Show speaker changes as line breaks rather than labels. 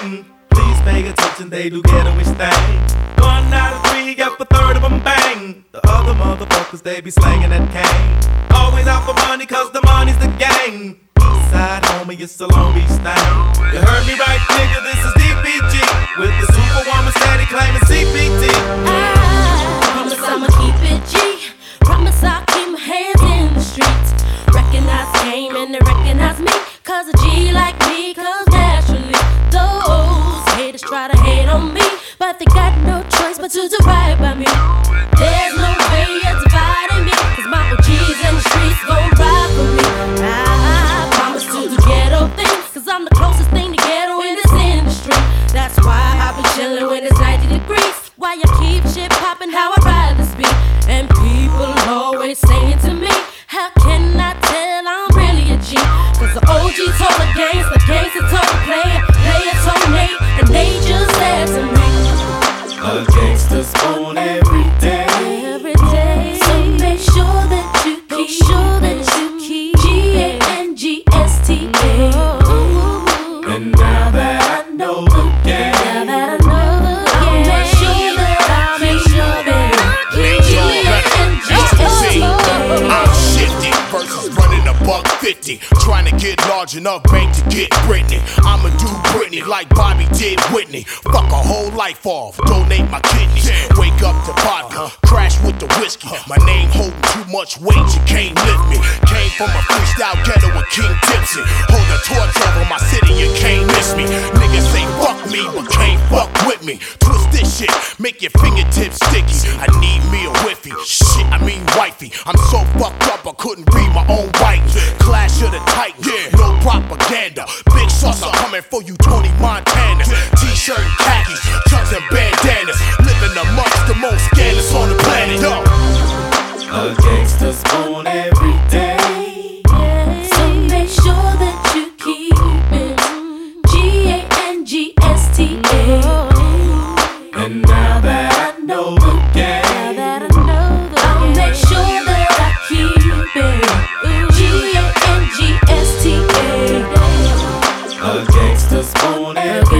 gang. Please pay attention, they do ghetto-ish thing. 1 out of 3, yep, a third of them bang. The other motherfuckers, they be slanging that cane. Always out for money, cause the money's the game. Eastside, homie, it's a Long Beach thing. You heard me right, nigga, this is DPG. With the superwoman steady claiming CPT.
I promise I'ma keep it G. Promise I'll keep my hands in the streets. Recognize game and they recognize me. Cause a G like me comes naturally. Those haters try to hate on me, but they got no choice but to do right by me. There's no way you're dividing me, cause my OGs in the streets gon' ride for me. I promise to do ghetto things, cause I'm the closest thing to ghetto in this industry. That's why I be chillin' when it's 90 degrees. Why I keep shit poppin', how I ride this beat. And people always saying to me, how can I tell I'm really a G? Cause the OG told the gangster told the player told Nate, and they just said to me,
a gangster's born every day.
every day. So make sure that you keep G-A-N-G-S-T-A.
And now that I know the game,
I'll make sure that G-A-N-G-S-T-A.
I'm shifty versus running $150. Trying to get large enough bank to get Britney. I'ma do Britney like Bobby did Whitney. Fuck a whole life off, donate my kidneys. Wake up to vodka, crash with the whiskey. My name holding too much weight, you can't lift me. Came from a freestyle ghetto with King Tipsy. Hold a torch over my city, you can't miss me. Niggas say fuck me, but can't fuck with me. Twist this shit, make your fingertips sticky. I need me a whiffy, shit, I mean wifey. I'm so fucked up I couldn't read my own writing. Clash of the Titans, no propaganda. Big sauce are coming for you, Tony Montana. T-shirt and khakis, chucks and bandanas. Living amongst the most scandalous on the planet. Yo.
a gangster's born every day.
So make sure that you keep it G-A-N-G-S-T-A.
And now that I know the game,
I'll make sure that I keep it G-A-N-G-S-T-A.
a gangster's born every day.